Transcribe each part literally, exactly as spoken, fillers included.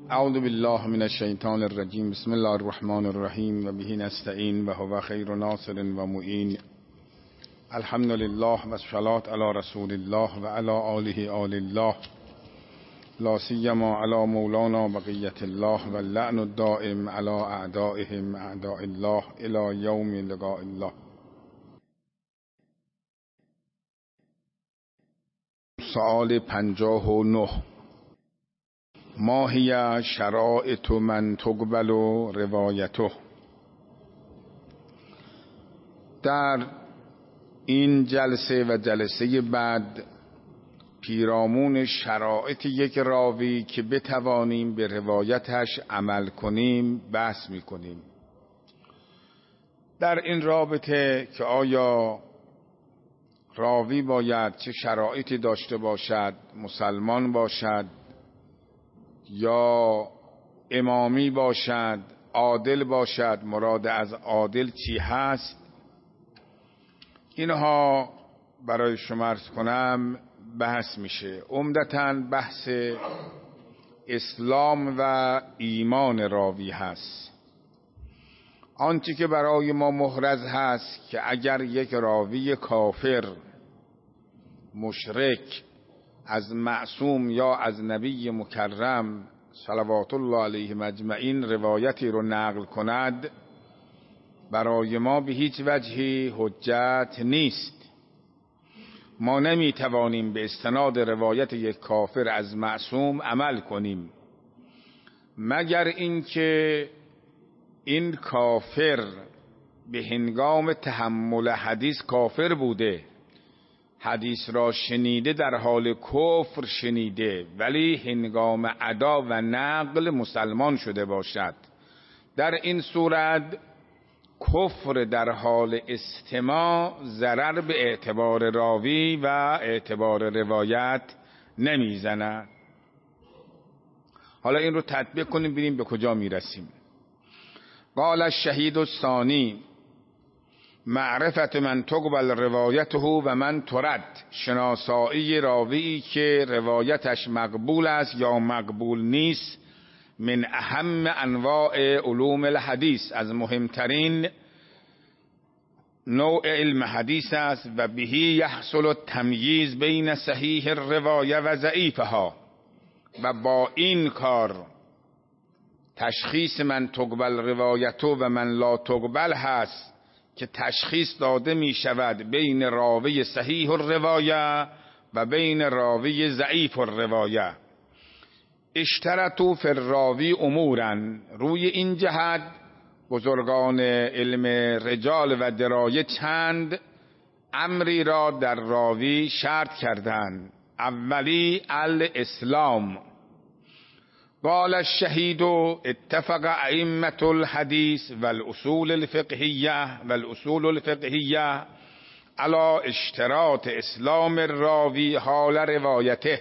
اعوذ بالله من الشیطان الرجیم. بسم الله الرحمن الرحیم و به نستعین و هو خیر ناصر و معین. الحمد لله و الصلاة علی رسول الله و علی آله آل الله، لا سیما علی مولانا بقیة الله و اللعن الدائم علی اعدائهم اعداء الله الی یوم لقاء الله. سؤال پنجاه و نه: ما هی شرائط من تقبل روایته؟ در این جلسه و جلسه بعد پیرامون شرایط یک راوی که بتوانیم به روایتش عمل کنیم بحث میکنیم. در این رابطه که آیا راوی باید چه شرایطی داشته باشد، مسلمان باشد یا امامی باشد، عادل باشد، مراد از عادل چی هست، اینها برای شما عرض کنم بحث میشه. عمدتاً بحث اسلام و ایمان راوی هست. آنچه که برای ما محرز هست که اگر یک راوی کافر، مشرک، از معصوم یا از نبی مکرم صلوات الله علیه مجمعین روایتی رو نقل کند، برای ما به هیچ وجهی حجت نیست. ما نمی توانیم به استناد روایت یک کافر از معصوم عمل کنیم مگر اینکه این کافر به هنگام تحمل حدیث کافر بوده، حدیث را شنیده، در حال کفر شنیده، ولی هنگام ادا و نقل مسلمان شده باشد. در این صورت کفر در حال استماع ضرر به اعتبار راوی و اعتبار روایت نمیزند. حالا این رو تطبیق کنیم ببینیم به کجا میرسیم. قال الشهید الثانی: معرفت من تقبل روایته و من ترد. شناسایی راوی که روایتش مقبول است یا مقبول نیست، من اهم انواع علوم الحدیث، از مهمترین نوع علم حدیث است و بهی یحصل التمییز بین صحیح الروایه و ضعیفها. و با این کار تشخیص من تقبل روایته و من لا تقبل هست که تشخیص داده می شود بین راوی صحیح الروایه و بین راوی ضعیف الروایه. اشترطوا فی الراوی امورا. روی این جهت بزرگان علم رجال و درایه چند امری را در راوی شرط کردند. اولی الاسلام. قال الشهید: اتفق ائمة الحديث والاصول الفقهیه والاصول الفقهیه على اشتراط اسلام الراوی حال روایته.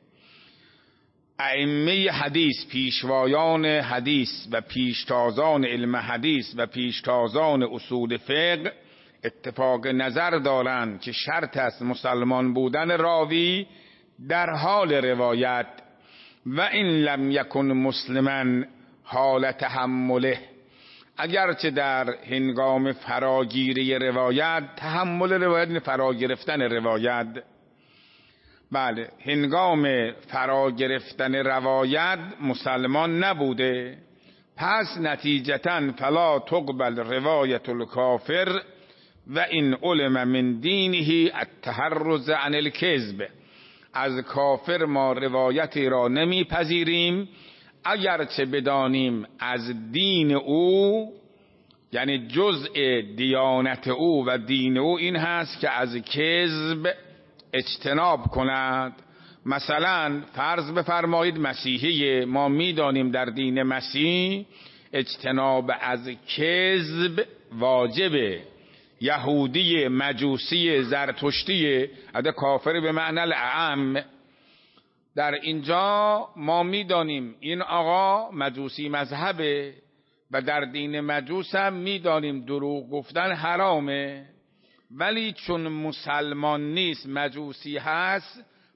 ائمه حدیث، پیشوایان حدیث و پیشتازان علم حدیث و پیشتازان اصول فقه اتفاق نظر دارند که شرط است مسلمان بودن راوی در حال روایت، و این لم یکن مسلما حال تحمله. اگرچه در هنگام فراگیری روایت، تحمل روایت فرا گرفتن روایت، بله، هنگام فرا گرفتن روایت مسلمان نبوده، پس نتیجتا فلا تقبل روایت الکافر و این علم من دینه التحرز عن الکذب. از کافر ما روایتی را نمیپذیریم اگرچه بدانیم از دین او، یعنی جزء دیانت او و دین او این هست که از کذب اجتناب کند. مثلا فرض بفرمایید مسیحی، ما میدانیم در دین مسیح اجتناب از کذب واجبه. یهودی، مجوسی، زرتشتی، اده کافر به معنی الاعم. در اینجا ما میدانیم این آقا مجوسی مذهبه و در دین مجوس هم میدانیم دروغ گفتن حرامه، ولی چون مسلمان نیست، مجوسی هست،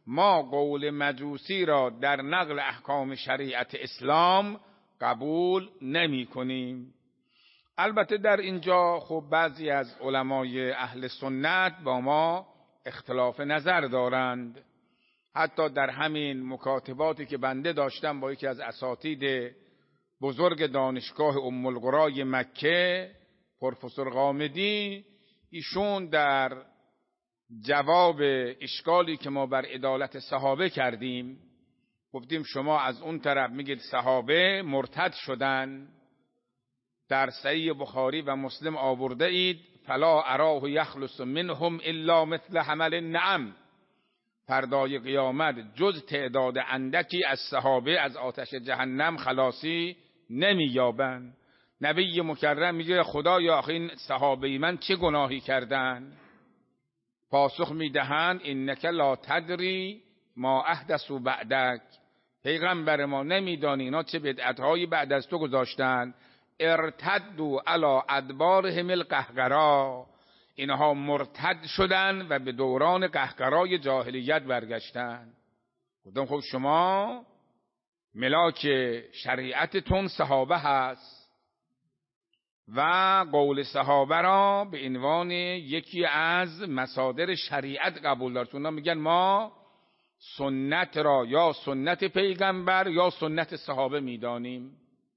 ما قول مجوسی را در نقل احکام شریعت اسلام قبول نمی کنیم. البته در اینجا خب بعضی از علمای اهل سنت با ما اختلاف نظر دارند. حتی در همین مکاتباتی که بنده داشتم با یکی از اساتید بزرگ دانشگاه ام القرای مکه، پروفسور غامدی، ایشون در جواب اشکالی که ما بر عدالت صحابه کردیم گفتیم شما از اون طرف میگید صحابه مرتد شدن، در صحیح بخاری و مسلم آورده اید فلا اراه یخلص منهم الا مثل حمل النعم، فردای قیامت جز تعداد اندکی از صحابه از آتش جهنم خلاصی نمییابند. نبی مکرم میگه خدایا آخه این صحابه من چه گناهی کردن؟ پاسخ میدهند انک لا تدری ما احدثوا بعدک، پیغمبر ما نمیدانی اینا چه بدعت‌هایی بعد از تو گذاشتن. ارتدوا علی ادبارهم القهقرا، اینها مرتد شدن و به دوران قهقرای جاهلیت برگشتن. گفتم خب شما ملاک شریعتتون صحابه هست و قول صحابه را به عنوان یکی از مصادر شریعت قبول دارتون. میگن ما سنت را یا سنت پیغمبر یا سنت صحابه میدانیم.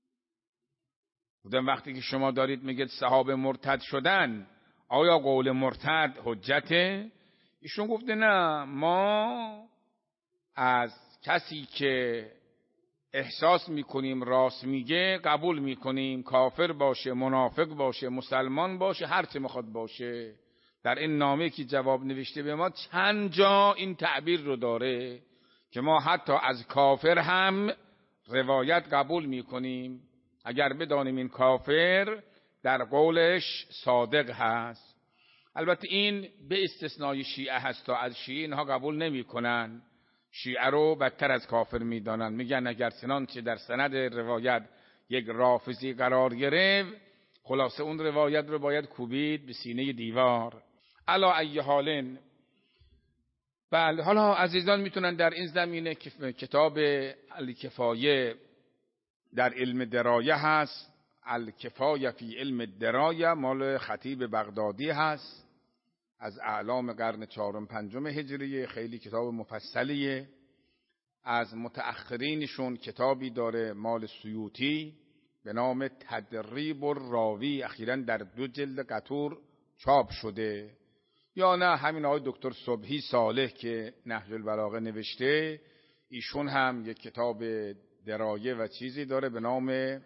بودن وقتی که شما دارید میگید صحابه مرتد شدن، آیا قول مرتد حجته؟ ایشون گفته نه، ما از کسی که احساس میکنیم راست میگه قبول میکنیم، کافر باشه، منافق باشه، مسلمان باشه، هر چه میخواد باشه. در این نامه که جواب نوشته به ما چند جا این تعبیر رو داره که ما حتی از کافر هم روایت قبول میکنیم اگر بدانیم این کافر در قولش صادق هست. البته این به استثنای شیعه هست، تا از شیعه اینها قبول نمی کنن، شیعه رو بدتر از کافر میدانن. میگن اگر چنانچه در سند روایت یک رافضی قرار گرفت، خلاصه اون روایت رو باید کوبید به سینه دیوار. علا ای حالن. بله، حالا عزیزان میتونن در این زمینه کتاب الکفایه در علم درایه هست، الکفایه فی علم درایه، مال خطیب بغدادی هست، از اعلام قرن چهارم پنجم هجری، خیلی کتاب مفصلیه. از متأخرینشون کتابی داره مال سیوطی به نام تدریب الراوی، اخیراً در دو جلد قطور چاپ شده. یا نه همین آقای دکتر صبحی صالح که نهج البلاغه نوشته، ایشون هم یک کتاب درایه و چیزی داره به نام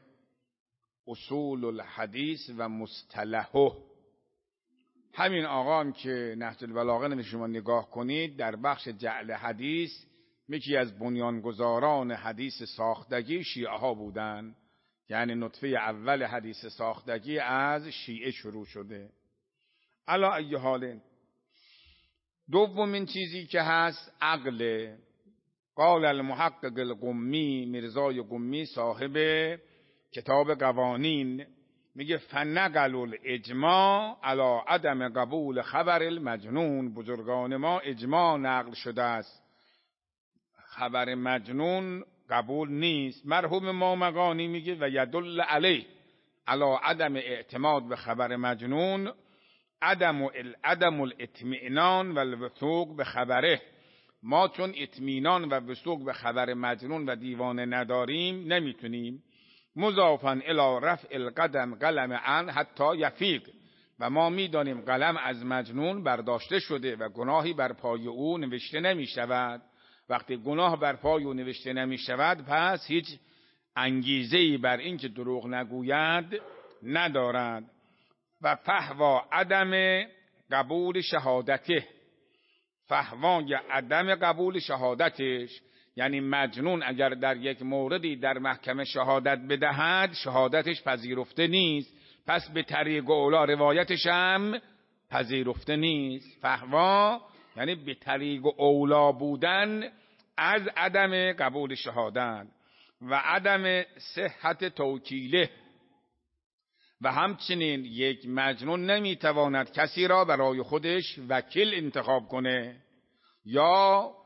اصول الحدیث و مصطلحه. همین آقا هم که نهج البلاغه نوشته، شما نگاه کنید در بخش جعل حدیث یکی از بنیانگذاران حدیث ساختگی شیعه ها بودن، یعنی نطفه اول حدیث ساختگی از شیعه شروع شده. علا ای حال. دومین چیزی که هست عقل. قال المحقق القمی، میرزای قمی صاحب کتاب قوانین، میگه فنقل الاجماع علی عدم قبول خبر المجنون. بزرگان ما اجماع نقل شده است خبر مجنون قبول نیست. مرحوم مامقانی میگه و یدل علی علی عدم اعتماد به خبر مجنون عدم عدم الاطمئنان و الوثوق به خبره. ما چون اطمینان و وثوق به خبر مجنون و دیوانه نداریم نمیتونیم. مضافاً الی رفع القدم قلم عن حتی یفیق، و ما میدانیم قلم از مجنون برداشته شده و گناهی بر پای او نوشته نمی شود. وقتی گناه بر پای او نوشته نمی شود، پس هیچ انگیزه‌ای بر این که دروغ نگوید ندارد. و فحوا عدم قبول شهادته، فحوای عدم قبول شهادتش، یعنی مجنون اگر در یک موردی در محکمه شهادت بدهد شهادتش پذیرفته نیست، پس به طریق اولا روایتش هم پذیرفته نیست. فحوا یعنی به طریق اولا بودن از عدم قبول شهادت و عدم صحت توکیله. و همچنین یک مجنون نمیتواند کسی را برای خودش وکیل انتخاب کنه یا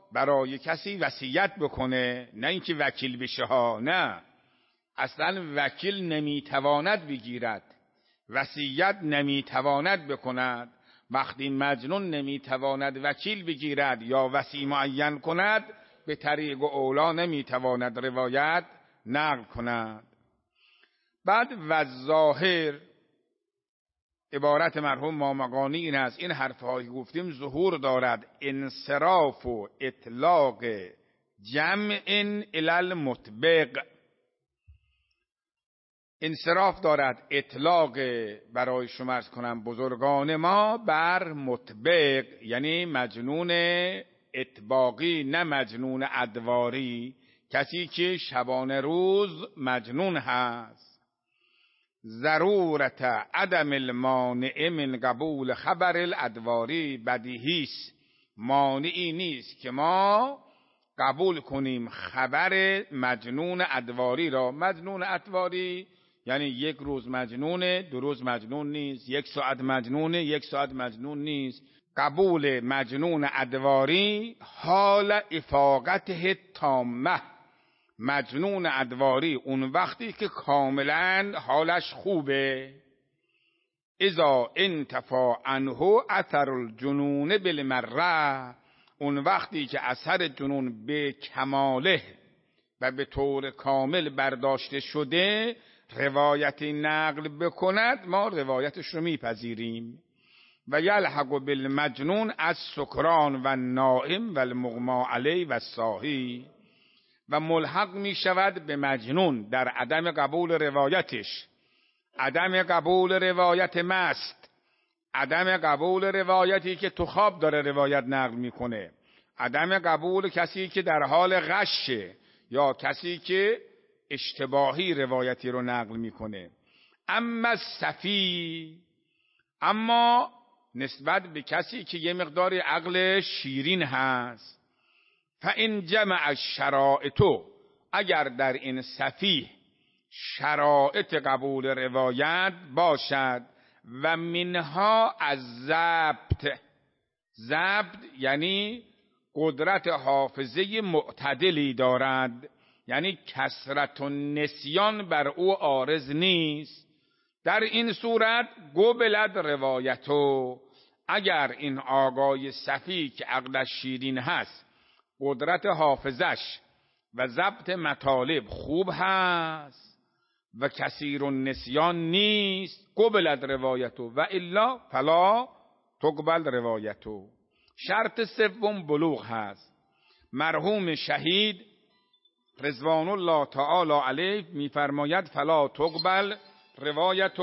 برای کسی وصیت بکنه، نه اینکه وکیل بشه ها، نه، اصلا وکیل نمیتواند بگیرد، وصیت نمیتواند بکند. وقتی مجنون نمیتواند وکیل بگیرد یا وصی معین کند، به طریق اولا نمیتواند روایت نقل کند. بعد و ظاهر، عبارت مرحوم مامقانی این است، این حرفهایی گفتیم ظهور دارد انصراف و اطلاق جمع الی المطبق، انصراف دارد اطلاق برای شما عرض کنم بزرگان ما بر مطبق، یعنی مجنون اطباقی نه مجنون ادواری، کسی که شبانه روز مجنون هست. ضرورت عدم المانع من قبول خبر الادواری، بدیهیست، مانعی نیست که ما قبول کنیم خبر مجنون ادواری را. مجنون ادواری یعنی یک روز مجنونه، دو روز مجنون نیست، یک ساعت مجنونه، یک ساعت مجنون نیست. قبول مجنون ادواری حال افاقته تامه، مجنون ادواری اون وقتی که کاملا حالش خوبه. اذا انتفا عنه اثر الجنون بالمره، اون وقتی که اثر جنون به کماله و به طور کامل برداشته شده، روایتی نقل بکند، ما روایتش رو میپذیریم. و یلحق بالمجنون از سکران و نائم و المغما علی و صاحی، و ملحق می شود به مجنون در عدم قبول روایتش، عدم قبول روایت مست، عدم قبول روایتی که تو خواب داره روایت نقل میکنه، عدم قبول کسی که در حال غشه یا کسی که اشتباهی روایتی رو نقل میکنه. اما صفی، اما نسبت به کسی که یه مقدار عقل شیرین هست، فإن جمع الشرائط، اگر در این صفیح شرائط قبول روایت باشد، و منها از ضبط، ضبط یعنی قدرت حافظه معتدلی دارد، یعنی کثرت و نسیان بر او عارض نیست، در این صورت قبلت روایتو، اگر این آقای صفی که عقلش شیرین هست، قدرت حافظش و ضبط مطالب خوب هست و کثیر النسیان نیست، قبلت روایتو، و الا فلا تقبل روایتو. شرط سوم بلوغ هست. مرحوم شهید رضوان الله تعالی علیه میفرماید فلا تقبل روایت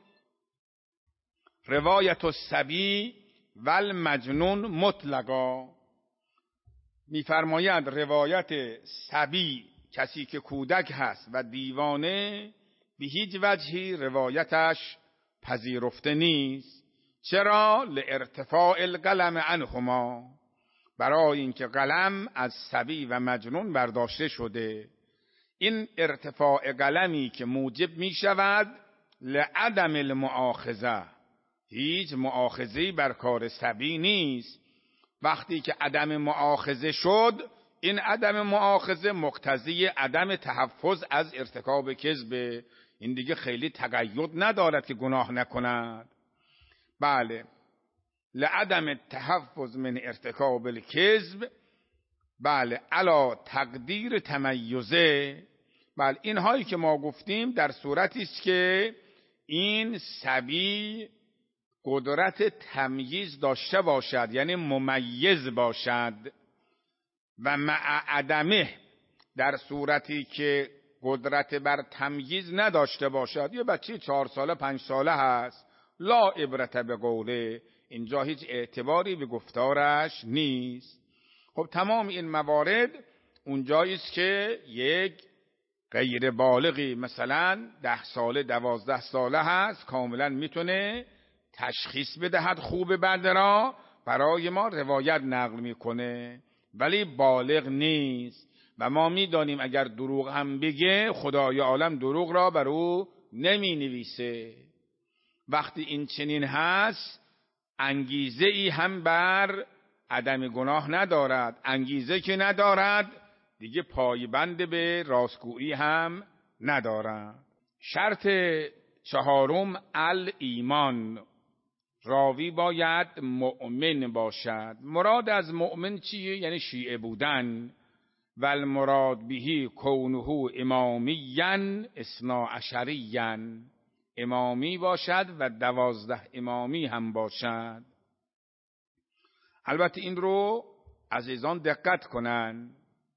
روایت الصبی و المجنون مطلقا، میفرماید روایت صبی، کسی که کودک هست و دیوانه، به هیچ وجهی روایتش پذیرفته نیست. چرا؟ لارتفاع القلم عنهما، برای اینکه قلم از صبی و مجنون برداشته شده. این ارتفاع قلمی که موجب می شود لعدم المؤاخذه، هیچ مؤاخذه‌ای بر کار صبی نیست. وقتی که عدم مؤاخذه شد، این عدم مؤاخذه مقتضی عدم تحفظ از ارتکاب کذب، این دیگه خیلی تقید ندارد که گناه نکند. بله، لعدم تحفظ من ارتکاب الکذب، بله، علا تقدیر تمیزه. بله، این هایی که ما گفتیم در صورتی است که این صبی قدرت تمییز داشته باشد، یعنی ممیز باشد، و مع عدمه، در صورتی که قدرت بر تمییز نداشته باشد، یه بچه چهار ساله پنج ساله هست، لا عبرت به قوله، اینجا هیچ اعتباری به گفتارش نیست. خب تمام این موارد اونجایی است که یک غیر بالغی مثلا ده ساله دوازده ساله هست، کاملا میتونه تشخیص بدهد خوب بد را، برای ما روایت نقل میکنه، ولی بالغ نیست و ما میدانیم اگر دروغ هم بگه خدای عالم دروغ را بر او نمی نویسه. وقتی این چنین هست، انگیزه ای هم بر عدم گناه ندارد، انگیزه که ندارد، دیگه پایبند به راستگویی هم ندارد. شرط چهارم الایمان، راوی باید مؤمن باشد. مراد از مؤمن چیه؟ یعنی شیعه بودن. و المراد بهی کونه امامیا اثنا عشریا، امامی باشد و دوازده امامی هم باشد. البته این رو عزیزان دقت کنن،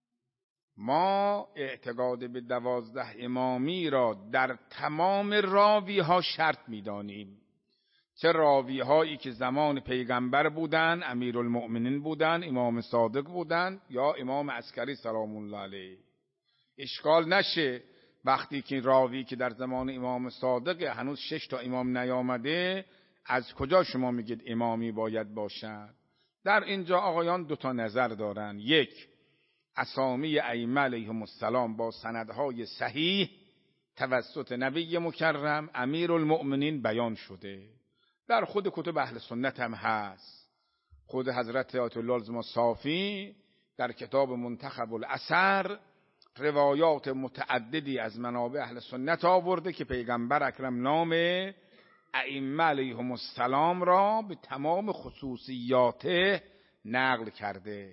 ما اعتقاد به دوازده امامی را در تمام راوی ها شرط می‌دانیم، چه راوی هایی که زمان پیغمبر بودن، امیرالمؤمنین بودن، امام صادق بودن، یا امام عسکری سلام الله علیه. اشکال نشه وقتی که راوی که در زمان امام صادق هنوز شش تا امام نیامده، از کجا شما میگید امامی باید باشد؟ در اینجا آقایان دو تا نظر دارن. یک، اسامی ائمه علیهم السلام با سندهای صحیح توسط نبی مکرم امیرالمؤمنین بیان شده، در خود کتب اهل سنت هم هست. خود حضرت آیت الله الصافی در کتاب منتخب الاثر روایات متعددی از منابع اهل سنت آورده که پیغمبر اکرم نام ائمه علیهم السلام را به تمام خصوصیات نقل کرده.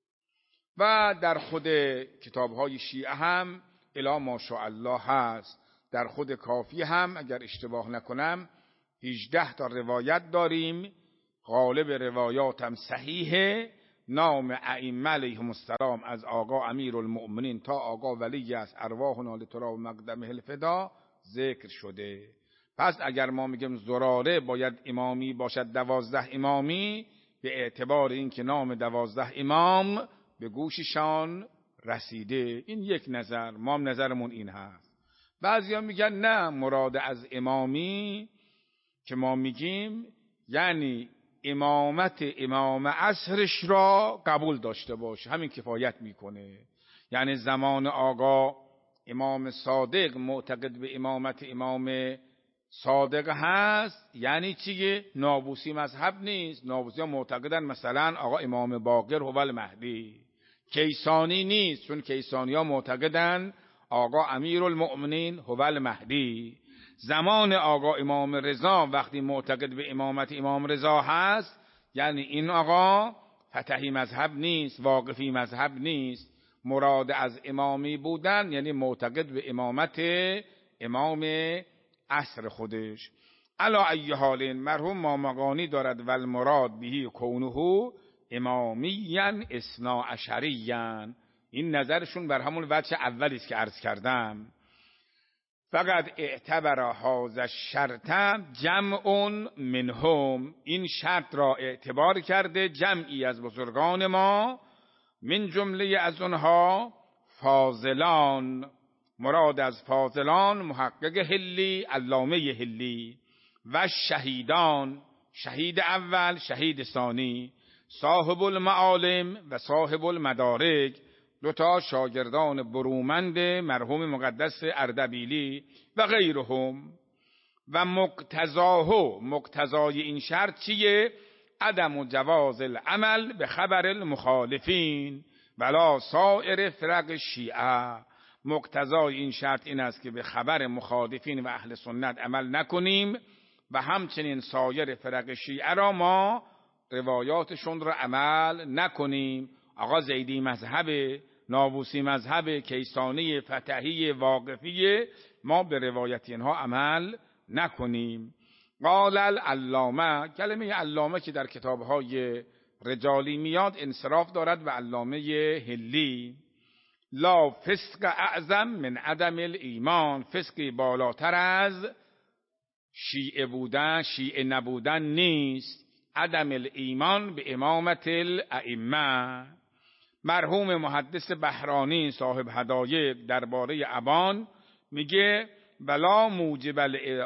و در خود کتاب‌های شیعه هم الا ماشاءالله هست. در خود کافی هم اگر اشتباه نکنم هجده تا روایت داریم، غالب روایات هم صحیحه، نام ائمه علیهم السلام از آقا امیرالمؤمنین تا آقا ولی از ارواحنا لتراب مقدمه الفدا ذکر شده. پس اگر ما میگیم زراره باید امامی باشد، دوازده امامی، به اعتبار اینکه نام دوازده امام به گوششان رسیده. این یک نظر، ما هم نظرمون این هست. بعضیا میگن نه، مراد از امامی که ما میگیم یعنی امامت امام عصرش را قبول داشته باشه، همین کفایت میکنه. یعنی زمان آقا امام صادق معتقد به امامت امام صادق هست، یعنی چیه؟ نابوسی مذهب نیست. نابوسی ها معتقدن مثلا آقا امام باقر هو المهدی. کیسانی نیست، چون کیسانی ها معتقدن آقا امیرالمؤمنین هو المهدی. زمان آقا امام رضا وقتی معتقد به امامت امام رضا هست، یعنی این آقا فتحی مذهب نیست، واقفی مذهب نیست. مراد از امامی بودن یعنی معتقد به امامت امام عصر خودش. علا ای حال مرحوم مامقانی دارد و المراد بهی کونه امامیا اثنا عشریا. این نظرشون بر همون وجه اولی است که عرض کردم. فقط اعتبر هذا الشرط جمع منهم، این شرط را اعتبار کرده جمعی از بزرگان ما، من جمله از اونها فاضلان. مراد از فاضلان محقق حلی، علامه حلی، و شهیدان، شهید اول، شهید ثانی، صاحب المعالم و صاحب المدارک، دو تا شاگردان برومند مرحوم مقدس اردبیلی و غیرهم. و مقتضاه، مقتضای این شرط چیه؟ عدم جواز العمل به خبر المخالفین ولا سایر فرق شیعه. مقتضای این شرط این است که به خبر مخالفین و اهل سنت عمل نکنیم و همچنین سایر فرق شیعه را ما روایاتشون را عمل نکنیم. آقا زیدی مذهب، نابوسی مذهب، کیسانی، فتحی، واقفی، ما به روایت اینها عمل نکنیم. قال العلامه، کلمه علامه که در کتابهای رجالی میاد انصراف دارد و علامه هلی. لا فسق اعظم من عدم الایمان، فسقی بالاتر از شیعه بودن، شیعه نبودن نیست. عدم الایمان به امامت الائمه. مرحوم محدث بهرانی صاحب هدایق درباره ابان میگه بلا موجب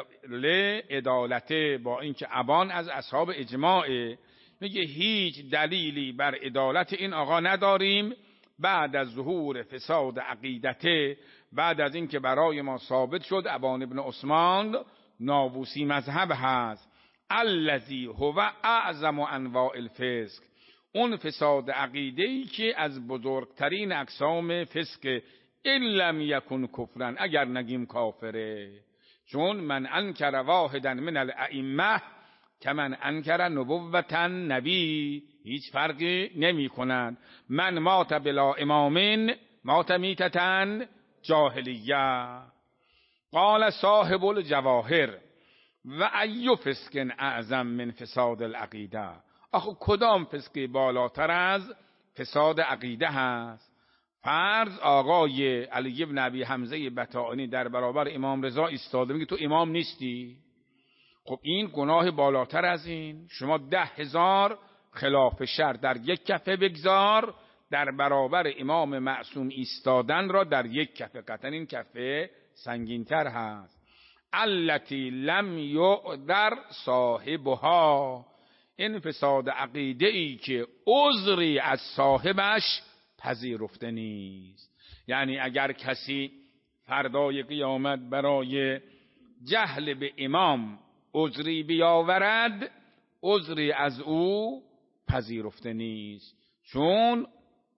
لعدالته، با اینکه ابان از اصحاب اجماعه، میگه هیچ دلیلی بر عدالت این آقا نداریم بعد از ظهور فساد عقیدته، بعد از اینکه برای ما ثابت شد ابان ابن عثمان نابوسی مذهب هست. الذی هو اعظم انواع الفسق، اون فساد عقیده‌ای که از بزرگترین اقسام فسق، ان لم یکن کفرن، اگر نگیم کافره. چون من انکر واحدا من الائمه کمن انکر نبوت نبی، هیچ فرقی نمی کنند. من مات بلا امامین مات میتتن جاهلیه. قال صاحب الجواهر و ای فسق اعظم من فساد العقیده. آخه کدام فسقی بالاتر از فساد عقیده هست؟ فرض آقای علی بن ابی حمزه بطائنی در برابر امام رضا ایستاده میگه تو امام نیستی. خب این گناه بالاتر از این. شما ده هزار خلاف شرع در یک کفه بگذار، در برابر امام معصوم ایستادن را در یک کفه. قطعا این کفه سنگینتر هست. التی لم یعذر صاحبها، این فساد عقیده ای که عذری از صاحبش پذیرفته نیست. یعنی اگر کسی فردای قیامت برای جهل به امام عذری بیاورد، عذری از او پذیرفته نیست. چون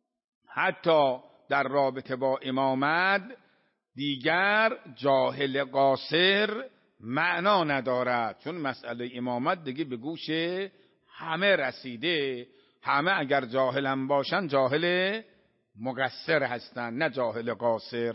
حتی در رابطه با امامت دیگر جاهل قاصر معنا ندارد، چون مسئله امامت دیگه به گوش همه رسیده. همه اگر جاهلم باشن جاهل مقصر هستن، نه جاهل قاصر.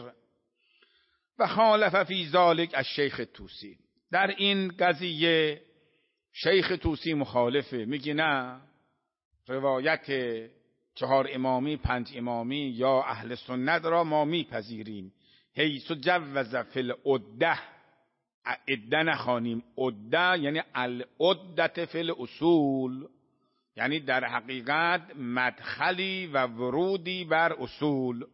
و خالف فی ذلک الشیخ طوسی، در این قضیه شیخ طوسی مخالفه، میگه نه، روایت چهار امامی پنج امامی یا اهل سنت را ما میپذیریم. حیث جوز فی العده، عده نخوانیم، عده یعنی العدت فی الاصول، یعنی در حقیقت مدخلی و ورودی بر اصول.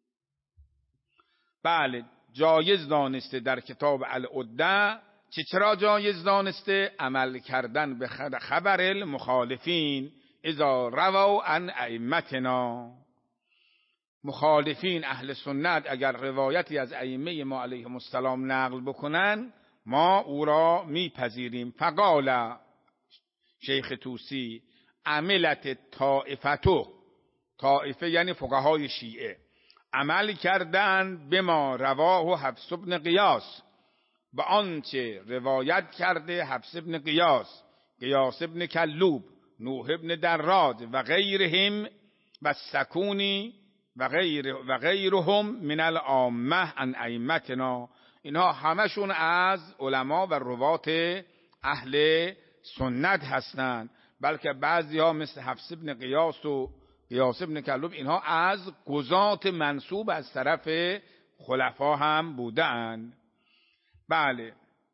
بله جایز دانسته در کتاب العده. چه چرا جایز دانسته؟ عمل کردن به خبر المخالفین اذا رووا عن ائمتنا. مخالفین اهل سنت اگر روایتی از ائمه ما علیهم السلام نقل بکنن، ما او را میپذیریم. فقال شیخ طوسی عملت طائفتو، طائفه یعنی فقهای شیعه، عمل کردن به ما رواه حفص بن قیاس، به آنچه روایت کرده حفص بن قیاس، قیاس بن کلوب، نوح بن دراج و غیرهم و سکونی و غیر و غیرهم من العامه عن ائمتنا. اینها همشون از علما و روات اهل سنت هستند. بلکه بعضی ها مثل حفص بن قیاس و قیاس بن کلوب، اینها از قضات منسوب از طرف خلفا هم بودند. بله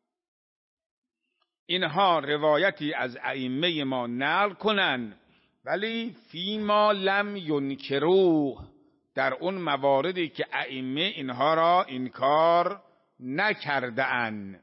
اینها روایتی از ائمه ما نقل کنن، ولی فیما لم ینکروه، در اون مواردی که ائمه اینها را انکار نکرده اند.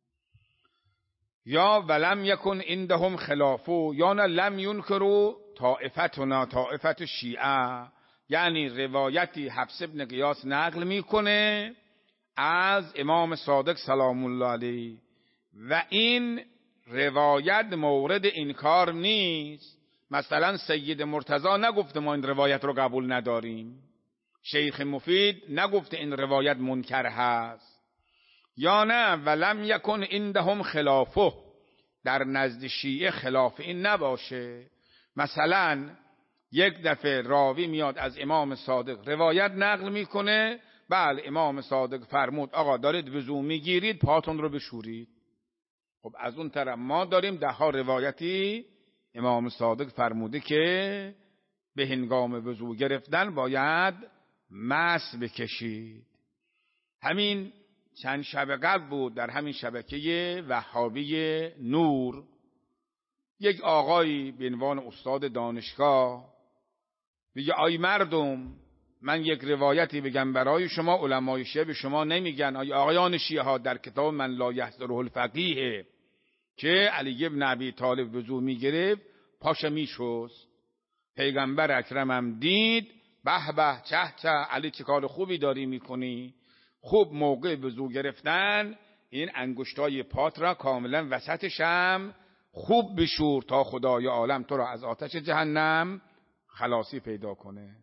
یا ولم یکن عندهم خلافو، یا نه لم ینکرو طائفتنا، طائفت شیعه. یعنی روایتی حفص بن قیاس نقل میکنه از امام صادق سلام الله علیه و این روایت مورد انکار نیست. مثلا سید مرتضی نگفته ما این روایت رو قبول نداریم، شیخ مفید نگفته این روایت منکر هست. یا نه ولم یکن عندهم خلافه، در نزد شیعه خلاف این نباشه. مثلا یک دفعه راوی میاد از امام صادق روایت نقل میکنه، بله امام صادق فرمود آقا دارید وضو میگیرید پاتون رو بشورید. خب از اون طرف ما داریم ده ها روایتی امام صادق فرموده که به هنگام وضو گرفتن باید مس بکشید. همین چند شب قبل بود در همین شبکه وهابی نور یک آقایی به عنوان استاد دانشگاه میگه آی مردم، من یک روایتی بگم برای شما، علمای شیعه به شما نمیگن. آی آقایان شیعه ها، در کتاب من لا یحضره الفقیه که علی بن ابی طالب وضو میگرفت پاش میشست، پیغمبر اکرمم دید به به چه چه علی چه کار خوبی داری میکنی. خوب موقع وضو گرفتن این انگشتای پات را کاملا وسطش هم خوب بشور تا خدای عالم تو را از آتش جهنم خلاصی پیدا کنه.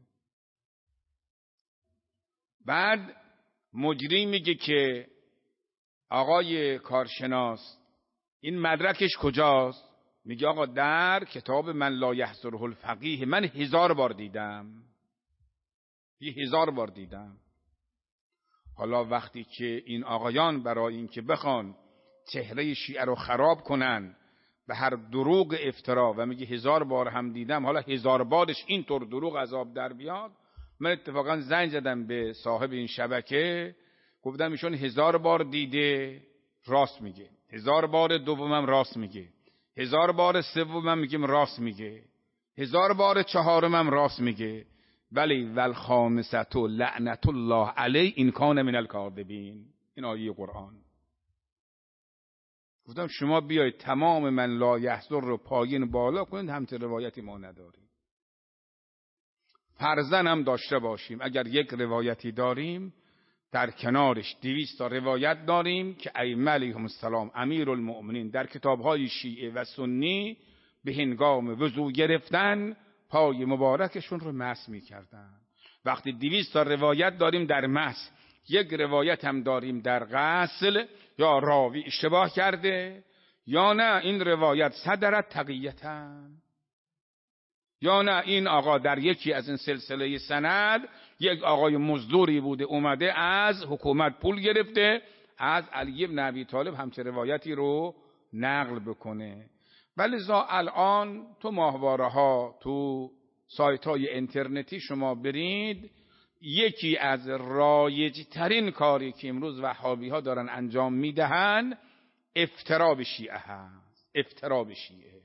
بعد مجری میگه که آقای کارشناس این مدرکش کجاست؟ میگه آقا در کتاب من لا یحصره الفقیه من هزار بار دیدم، یه هزار بار دیدم. حالا وقتی که این آقایان برای اینکه بخوان چهره شیعه رو خراب کنن به هر دروغ افترا و میگه هزار بار هم دیدم، حالا هزار بارش اینطور دروغ عذاب در بیاد. من اتفاقا زنگ زدم به صاحب این شبکه، گفتم ایشون هزار بار دیده راست میگه، هزار بار دومم راست میگه، هزار بار سومم میگم راست میگه، هزار بار چهارمم راست میگه، ولی والخامسة لعنت الله علیه این کان من الکاذبین. این آیه قرآن. گفتم شما بیایید تمام من لا یحصر رو پایین بالا کنید، همچه روایتی ما نداریم. فرضاً هم داشته باشیم اگر یک روایتی داریم در کنارش دویست تا روایت داریم که ائمه علیهم السلام امیرالمؤمنین در کتاب‌های شیعه و سنی به هنگام وضو گرفتن پای مبارکشون رو مس می‌کردن. وقتی دویست تا روایت داریم در مس، یک روایت هم داریم در غسل، یا راوی اشتباه کرده یا نه این روایت صدرت تقیتاً، یا نه این آقا در یکی از این سلسله سند یک آقای مزدوری بوده اومده از حکومت پول گرفته از علی بن ابی طالب همچه روایتی رو نقل بکنه. ولی لذا الان تو ماهواره ها تو سایت های اینترنتی شما برید، یکی از رایج ترین کاری که امروز وهابی ها دارن انجام میدهن افترا به شیعه هست، افترا به شیعه.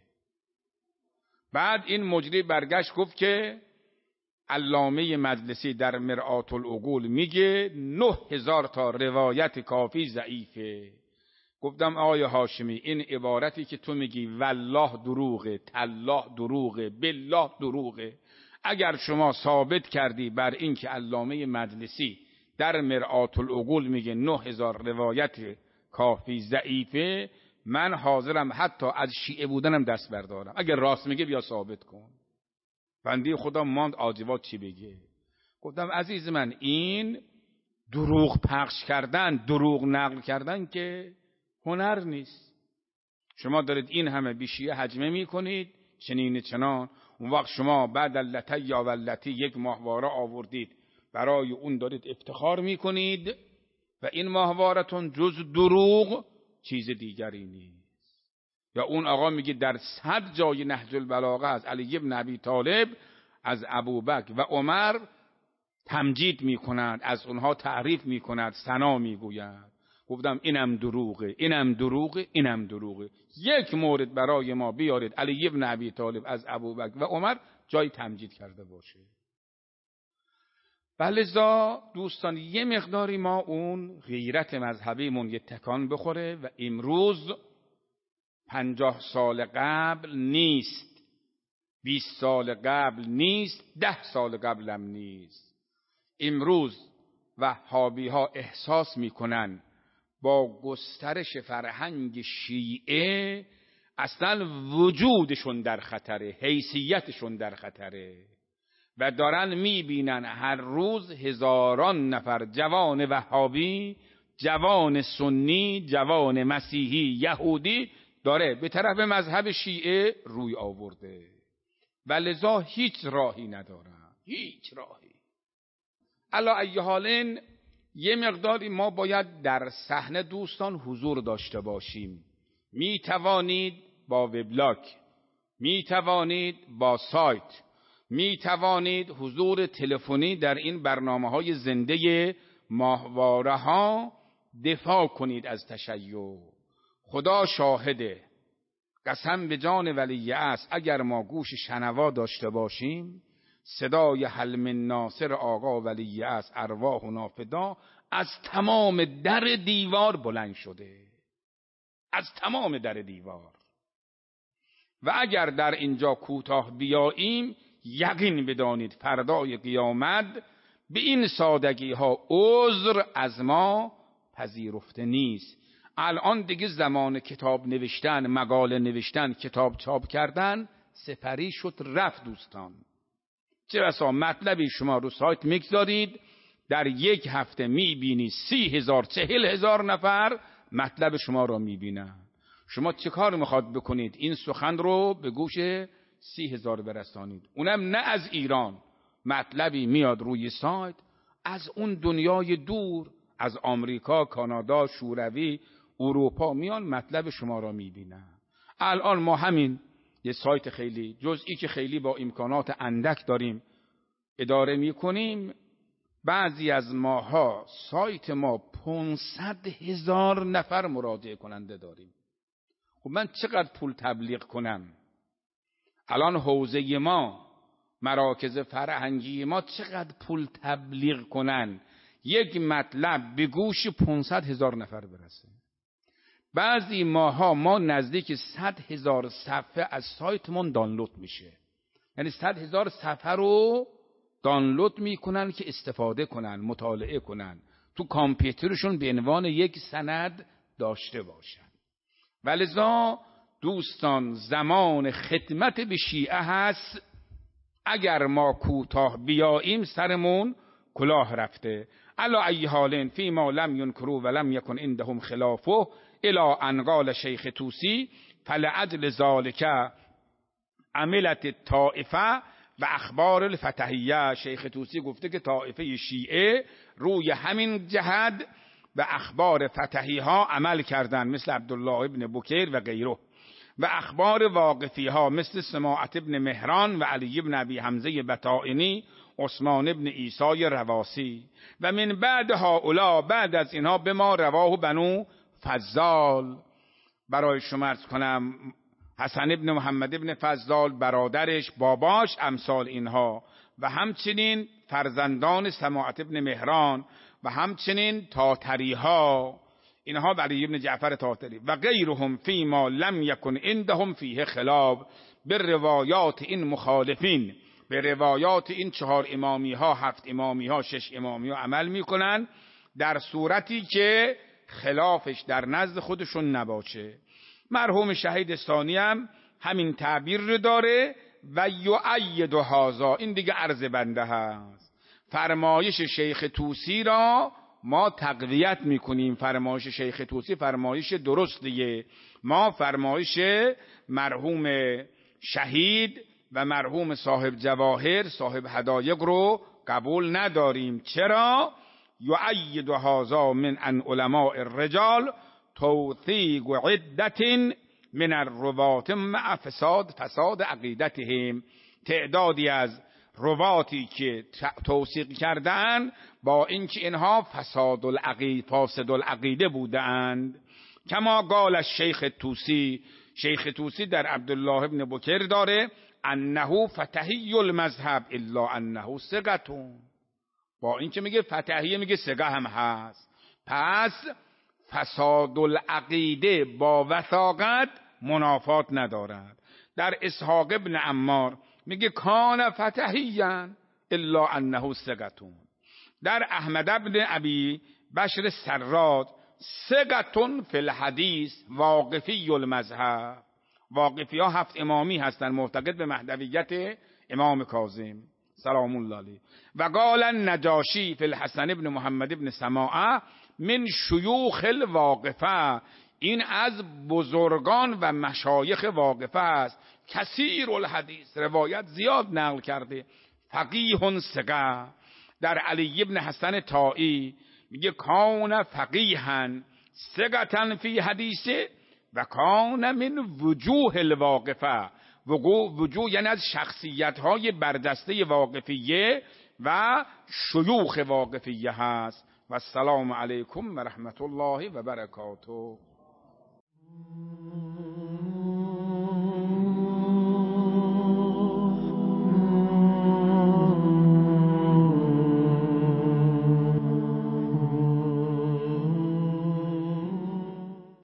بعد این مجری برگشت گفت که علامه مجلسی در مرآت العقول میگه نه هزار تا روایت کافی ضعیفه. گفتم آقای هاشمی این عبارتی که تو میگی والله دروغه، تالله دروغه، بالله دروغه، اگر شما ثابت کردی بر این که علامه مجلسی در مرآت العقول میگه نه هزار روایت کافی ضعیفه، من حاضرم حتی از شیعه بودنم دست بردارم. اگر راست میگه بیا ثابت کن. بنده خدا ماند آجوات چی بگه. گفتم عزیز من این دروغ پخش کردن، دروغ نقل کردن که هنر نیست. شما دارید این همه بی شیعه هجمه میکنید چنین چنان، اون وقت شما بعد اللتی یا والتی یک ماهواره آوردید برای اون دارید افتخار میکنید و این ماهوارتون جز دروغ چیز دیگری نیست. یا اون آقا میگه در صد جای نهج البلاغه از علی بن ابی طالب از ابوبکر و عمر تمجید میکنند، از اونها تعریف میکند، ثنا میگوید. گفتم اینم دروغه، اینم دروغه، اینم دروغه. یک مورد برای ما بیارید علی بن ابی طالب از ابوبکر و عمر جای تمجید کرده باشه. بلذا دوستان یه مقداری ما اون غیرت مذهبیمون یه تکان بخوره و امروز پنجاه سال قبل نیست، بیست سال قبل نیست، ده سال قبلم نیست. امروز وهابی ها احساس میکنن با گسترش فرهنگ شیعه اصلا وجودشون در خطره، حیثیتشون در خطره و دارن میبینن هر روز هزاران نفر جوان وهابی، جوان سنی، جوان مسیحی، یهودی داره به طرف مذهب شیعه روی آورده و لذا هیچ راهی ندارن، هیچ راهی. علا ای حالین یه مقداری ما باید در صحنه دوستان حضور داشته باشیم. می توانید با وبلاگ، می توانید با سایت، می توانید حضور تلفنی در این برنامه های زنده ماهواره ها دفاع کنید از تشیع. خدا شاهده، قسم به جان ولی است، اگر ما گوش شنوا داشته باشیم صدای حل من ناصر آقا ولی است ارواحنا فدا از تمام در دیوار بلند شده، از تمام در دیوار. و اگر در اینجا کوتاه بیاییم یقین بدانید فردای قیامت به این سادگی ها عذر از ما پذیرفته نیست. الان دیگه زمان کتاب نوشتن، مقاله نوشتن، کتاب چاپ کردن سپری شد رفت دوستان. چه بسا مطلبی شما رو سایت میگذارید، در یک هفته میبینی سی هزار چهل هزار نفر مطلب شما رو میبینن. شما چه کار میخواد بکنید؟ این سخن رو به گوش سی هزار برسانید، اونم نه از ایران. مطلبی میاد روی سایت از اون دنیای دور، از آمریکا، کانادا، شوروی، اروپا میان مطلب شما را میبینن. الان ما همین یه سایت خیلی جزئی که خیلی با امکانات اندک داریم اداره میکنیم، بعضی از ماها سایت ما پانصد هزار نفر مراجعه کننده داریم. خب من چقدر پول تبلیغ کنم؟ الان حوزه ما، مراکز فرهنگی ما چقدر پول تبلیغ کنن یک مطلب به گوش پانصد هزار نفر برسه؟ بعضی ماها ما نزدیک صد هزار صفحه از سایتمون دانلود میشه، یعنی صد هزار صفحه رو دانلود میکنن که استفاده کنن، مطالعه کنن، تو کامپیوترشون به عنوان یک سند داشته باشن. ولذا دوستان زمان خدمت به شیعه هست، اگر ما کوتاه بیاییم سرمون کلاه رفته. الا ای حال فی ما لم ینکروا و لم یکن عندهم خلافه الی ان قال شیخ طوسی فلعجل ذالک عملت الطائفه و اخبار الفتحیه. شیخ طوسی گفته که طائفه شیعه روی همین جهت و اخبار فتحی ها عمل کردند، مثل عبدالله ابن بکیر و غیره، و اخبار واقفی ها مثل سماعت ابن مهران و علی ابن ابی حمزه بطائنی، عثمان ابن عیسی رواسی، و من بعد هؤلاء، بعد از اینها به ما رواه بنو فضال. برای شما عرض کنم حسن ابن محمد ابن فضال، برادرش، باباش، امثال اینها، و همچنین فرزندان سماعت ابن مهران و همچنین تاتری ها، اینها علی ابن جعفر تاتری و غیرهم فیما لم یکن عندهم فیه خلاف. به روایات این مخالفین، به روایات این چهار امامی ها، هفت امامی ها، شش امامی ها عمل میکنن در صورتی که خلافش در نزد خودشون نباشه. مرحوم شهید ثانی هم همین تعبیر رو داره و یؤید هذا، این دیگه عرض بنده هست. فرمایش شیخ طوسی را ما تقویت میکنیم. فرمایش شیخ طوسی فرمایش درست دیگه. ما فرمایش مرحوم شهید و مرحوم صاحب جواهر، صاحب هدایق رو قبول نداریم. چرا؟ یؤید هذا من ان علماء الرجال توثیق عدت من الروات مع فساد فساد عقیدتهم. تعدادی از رواتی که توثیق کردن با اینکه اینها فساد العقیده فاسد العقیده بودند. کما قال الشیخ طوسی، شیخ طوسی در عبدالله ابن بکر داره انه فتحی المذهب الا انه ثقتون، با اینکه میگه فتحیه میگه ثقه هم هست. پس فساد العقیده با وثاقت منافات ندارد. در اسحاق ابن عمار میگه کان فتحیاً الا انه ثقتون. در احمد ابن ابی بشر سراد ثقتون فی الحدیث واقفی المذهب. واقفی ها هفت امامی هستند معتقد به مهدویت امام کاظم سلام الله علیه. و قال النجاشی فی الحسن ابن محمد ابن سماعه من شیوخ الواقفه، این از بزرگان و مشایخ واقفه است. کثیر الحدیث، روایت زیاد نقل کرده. فقیه ثقه. در علی ابن حسن طائی میگه کان فقیها ثقة فی حدیثه و کان من وجوه الواقفه. وجوه یعنی از شخصیت های بردسته واقفیه و شیوخ واقفیه هست. و السلام علیکم و رحمت الله و برکاته.